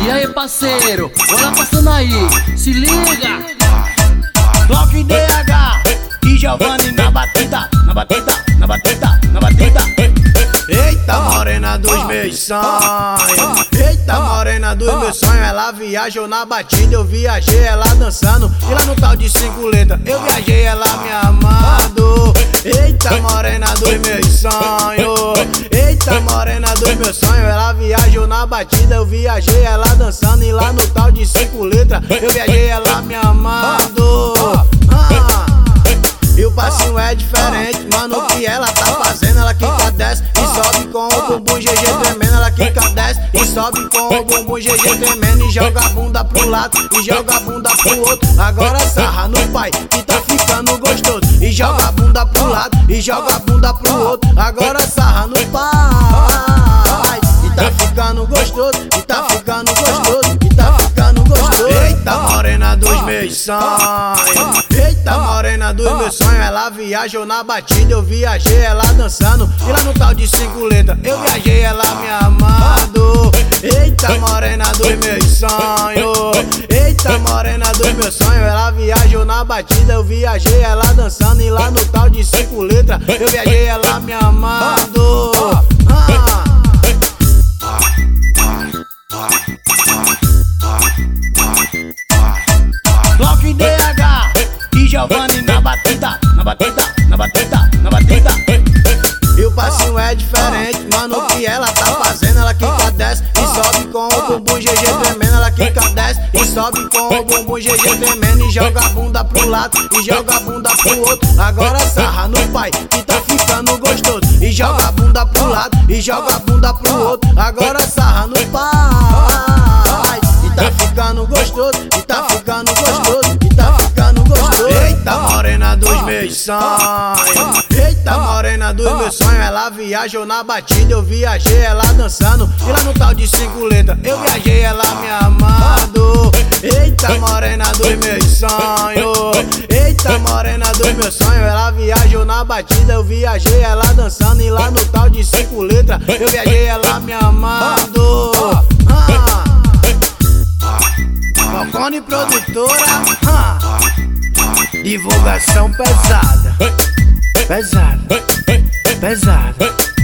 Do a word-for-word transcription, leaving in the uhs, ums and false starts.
E aí, parceiro, olha passando aí, se liga. Block D H e Giovanni na batida, na batida, na batida, na batida. Eita morena dos meus sonhos, eita morena dos meus sonhos. Ela viajou na batida, eu viajei ela dançando. E lá no tal de cinco letras, eu viajei ela me amando. Eita morena dos meus sonhos, eita morena dos meus sonhos. Ela viajou na batida, eu viajei ela dançando. E lá no tal de cinco letras, eu viajei ela me amando. Ah. E o passinho é diferente, mano, o que ela tá fazendo. Ela quica, desce e sobe com o bumbum G G tremendo. Ela quica, desce e sobe com o bumbum G G tremendo. E joga a bunda pro lado e joga a bunda pro outro. Agora sarra no pai que tá ficando gostoso. E joga a bunda pro lado e joga a bunda pro outro. Agora sarra no pai e tá ficando gostoso. E tá ficando gostoso. E tá ficando gostoso. Eita morena dos meus sonhos, eita morena dos meus sonhos. Ela viajou na batida, eu viajei ela dançando. E lá no tal de cinco letras, eu viajei ela me amando. Eita morena dos meus sonhos, eita morena dos meus sonhos. Ela viajou na batida, eu viajei ela dançando. E lá no tal de cinco letras, eu viajei ela me amando. Ah. Block D H e Giovanni na batida, na batida, na batida, na batida. E o passinho é diferente, mano, o que ela tá fazendo. Ela quica, desce e sobe com o bumbum G G tremendo. Ela quica, desce e sobe com o bumbum G G tremendo. E joga a bunda pro lado e joga a bunda pro outro. Agora sarra no pai que tá ficando gostoso. E joga a bunda pro lado e joga a bunda pro outro. Agora sarra no pai e tá ficando gostoso. E tá ficando gostoso. E tá ficando gostoso. Eita morena dos meus sonhos, eita morena dos meus sonhos. Ela viajou na batida, eu viajei ela dançando. E lá no tal de cinco letras, eu viajei ela me amando. Eita morena dos meus sonhos, eita morena dos meus sonhos. Ela viajou na batida, eu viajei ela dançando. E lá no tal de cinco letras, eu viajei ela me amando. Ah. Falcone Produtora, ah. Divulgação pesada, pesada, pesada.